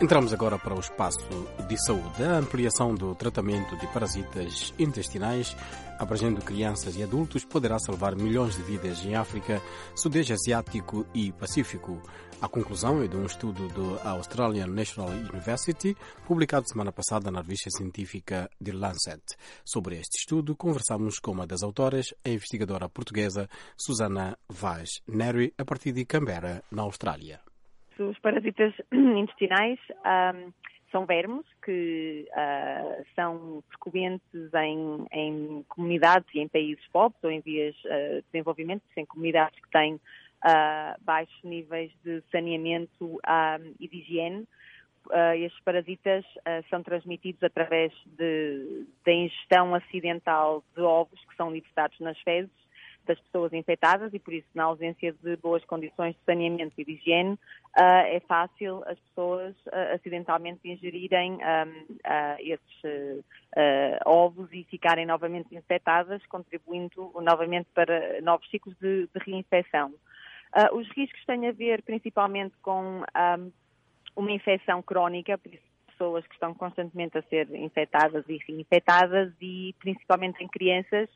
Entramos agora para o espaço de saúde. A ampliação do tratamento de parasitas intestinais, abrangendo crianças e adultos, poderá salvar milhões de vidas em África, Sudeste Asiático e Pacífico. A conclusão é de um estudo da Australian National University, publicado semana passada na revista científica The Lancet. Sobre este estudo, conversamos com uma das autoras, a investigadora portuguesa Susana Vaz Neri, a partir de Canberra, na Austrália. Os parasitas intestinais são vermes que são frequentes em comunidades e em países pobres ou em vias de desenvolvimento, em comunidades que têm baixos níveis de saneamento e de higiene. Estes parasitas são transmitidos através da ingestão acidental de ovos que são libertados nas fezes das pessoas infectadas e, por isso, na ausência de boas condições de saneamento e de higiene, é fácil as pessoas acidentalmente ingerirem esses ovos e ficarem novamente infectadas, contribuindo novamente para novos ciclos de reinfecção. Os riscos têm a ver principalmente com uma infecção crónica, por isso pessoas que estão constantemente a ser infectadas e reinfectadas e principalmente em crianças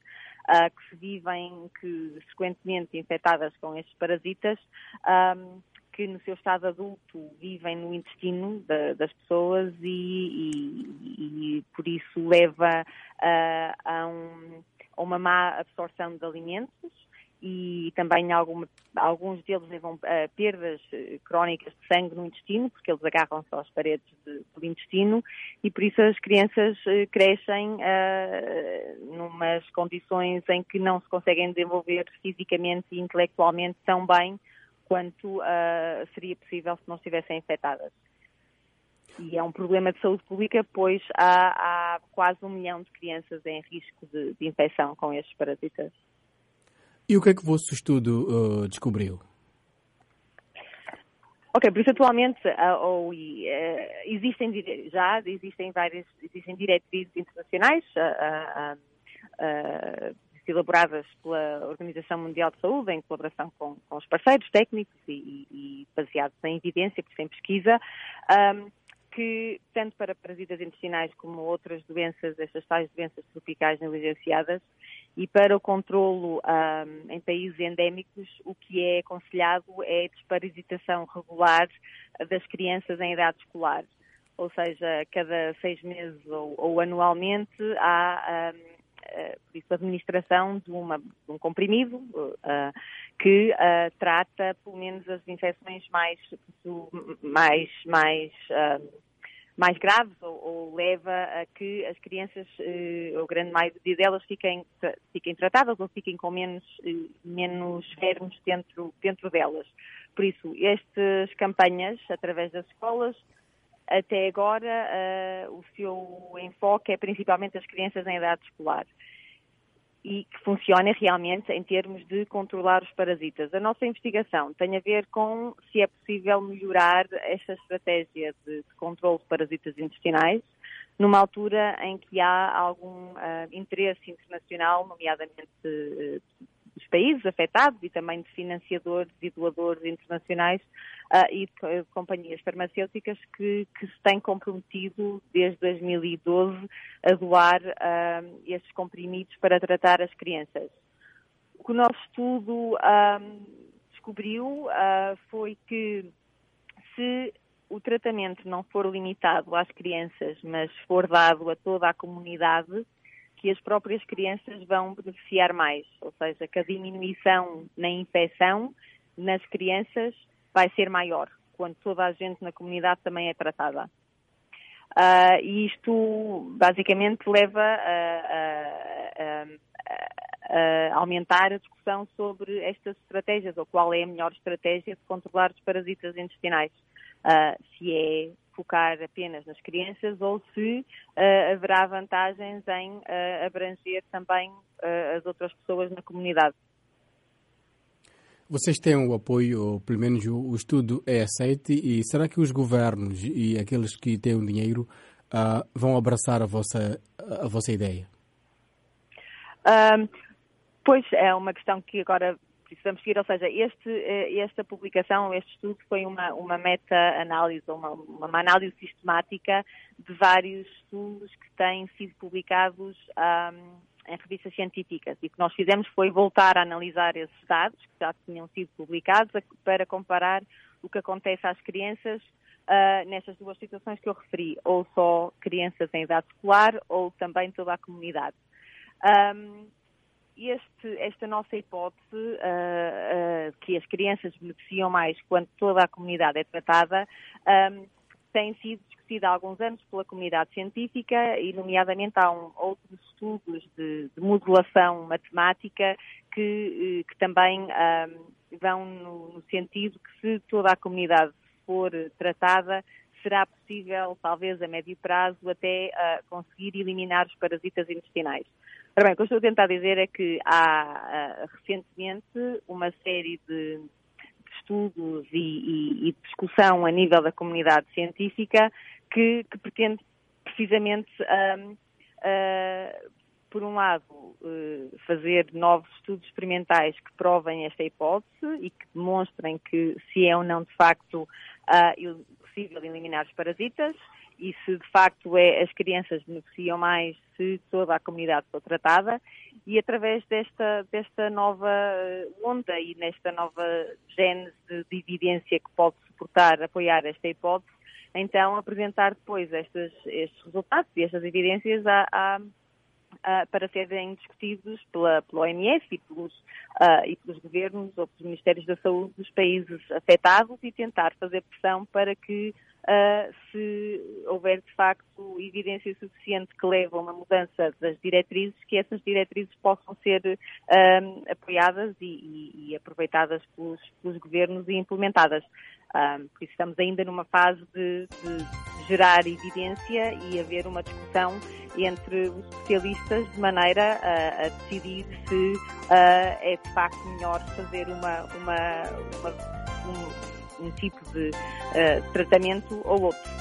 que frequentemente infectadas com estes parasitas, que no seu estado adulto vivem no intestino das pessoas e por isso leva a uma má absorção de alimentos e também alguns deles levam a perdas crónicas de sangue no intestino, porque eles agarram-se às paredes do intestino e por isso as crianças crescem numas condições em que não se conseguem desenvolver fisicamente e intelectualmente tão bem quanto seria possível se não estivessem infectadas. E é um problema de saúde pública, pois há quase 1 milhão de crianças em risco de infecção com estes parasitas. E o que é que o vosso estudo descobriu? Ok, por isso atualmente existem diretrizes internacionais elaboradas pela Organização Mundial de Saúde em colaboração com os parceiros técnicos e baseados em evidência, por isso em pesquisa, que tanto para parasitas intestinais como outras doenças, estas tais doenças tropicais negligenciadas, e para o controlo em países endémicos, o que é aconselhado é a desparasitação regular das crianças em idade escolar. Ou seja, cada 6 meses ou anualmente há por isso, a administração de um comprimido que trata pelo menos as infecções mais graves ou leva a que as crianças, ou grande maioria delas, fiquem tratadas ou fiquem com menos vermes dentro delas. Por isso, estas campanhas, através das escolas, até agora, o seu enfoque é principalmente as crianças em idade escolar e que funciona realmente em termos de controlar os parasitas. A nossa investigação tem a ver com se é possível melhorar esta estratégia de controle de parasitas intestinais numa altura em que há algum interesse internacional, nomeadamente dos países afetados e também de financiadores e doadores internacionais e de companhias farmacêuticas que se têm comprometido desde 2012 a doar estes comprimidos para tratar as crianças. O que o nosso estudo descobriu foi que se o tratamento não for limitado às crianças, mas for dado a toda a comunidade, que as próprias crianças vão beneficiar mais, ou seja, que a diminuição na infecção nas crianças vai ser maior, quando toda a gente na comunidade também é tratada. E isto basicamente leva a aumentar a discussão sobre estas estratégias, ou qual é a melhor estratégia de controlar os parasitas intestinais. Se é focar apenas nas crianças ou se haverá vantagens em abranger também as outras pessoas na comunidade. Vocês têm o apoio, ou pelo menos o estudo é aceito, e será que os governos e aqueles que têm o dinheiro vão abraçar a vossa ideia? Pois é uma questão que agora Por isso vamos seguir, ou seja, esta publicação, este estudo foi uma meta-análise, uma análise sistemática de vários estudos que têm sido publicados em revistas científicas, e o que nós fizemos foi voltar a analisar esses dados que já tinham sido publicados para comparar o que acontece às crianças nestas duas situações que eu referi, ou só crianças em idade escolar ou também toda a comunidade. Esta nossa hipótese, que as crianças beneficiam mais quando toda a comunidade é tratada, tem sido discutida há alguns anos pela comunidade científica e, nomeadamente, há outros estudos de modelação matemática que também vão no sentido que, se toda a comunidade for tratada, será possível, talvez a médio prazo, até conseguir eliminar os parasitas intestinais. Ora bem, o que eu estou a tentar dizer é que há recentemente uma série de estudos e discussão a nível da comunidade científica que pretende precisamente, por um lado, fazer novos estudos experimentais que provem esta hipótese e que demonstrem que se é ou não de facto possível eliminar os parasitas, e se de facto as crianças beneficiam mais se toda a comunidade for tratada, e através desta nova onda e nesta nova gênese de evidência que pode apoiar esta hipótese, então apresentar depois estes resultados e estas evidências para serem discutidos pela OMS e pelos governos ou pelos Ministérios da Saúde dos países afetados, e tentar fazer pressão para que, se houver de facto evidência suficiente que leve a uma mudança das diretrizes, que essas diretrizes possam ser apoiadas e aproveitadas pelos governos e implementadas. Por isso estamos ainda numa fase de gerar evidência e haver uma discussão entre os especialistas de maneira a decidir se é de facto melhor fazer um tipo de tratamento ou outro.